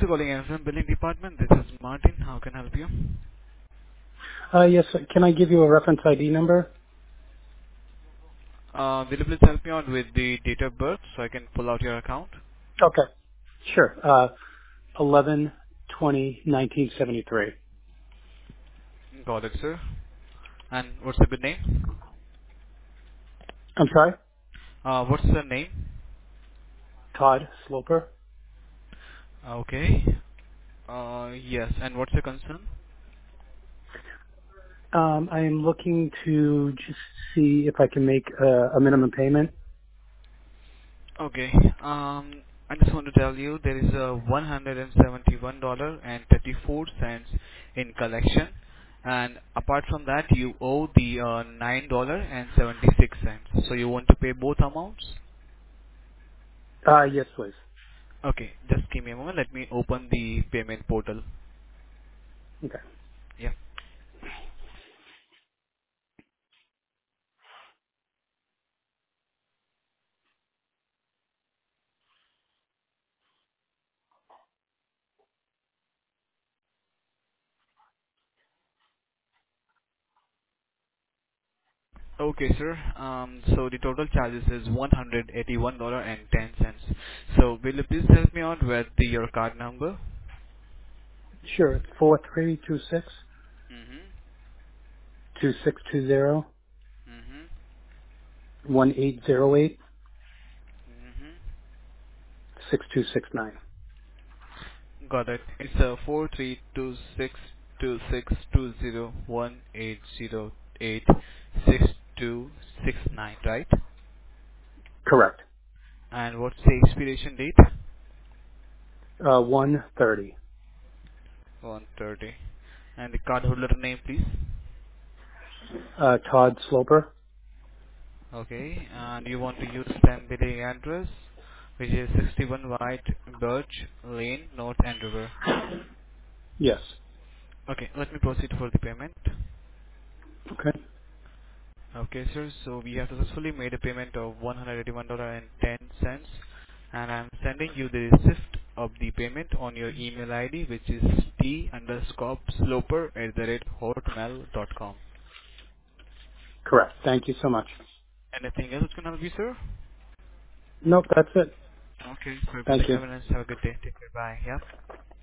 for calling FM Billing Department. This is Martin. How can I help you? Yes, can I give you a reference ID number? Will you please help me out with the date of birth so I can pull out your account? Okay. Sure. 11/20/1973. Got it, sir. And what's the good name? I'm sorry? What's the name? Todd Sloper. Okay. Yes. And what's the concern? I am looking to just see if I can make a minimum payment. Okay. I just want to tell you there is a $171.34 in collection, and apart from that, you owe the $9.76. So you want to pay both amounts? Yes, please. Okay. Just give me a moment. Let me open the payment portal. Okay. Yeah. Okay, sir. So the total charges is $181.10. So will you please help me out with your card number? Sure. It's 4326 Mm-hmm. 2620 Mm-hmm. 1808 Mm-hmm. 6269. Got it. It's a 4326262018086269, right? Correct. And what's the expiration date? 130. 130. And the cardholder name, please. Todd Sloper. Okay. And you want to use stamp billing address, which is 61 White Birch Lane, North Andover. Yes. Okay. Let me proceed for the payment. Okay. Okay, sir. So we have successfully made a payment of $181.10, and I'm sending you the receipt of the payment on your email ID, which is t_sloper@hotmail.com. Correct. Thank you so much. Anything else can I help you, sir? Nope, that's it. Okay. Sorry for the Thank you. inconvenience. Have a good day. Take care. Bye. Yeah.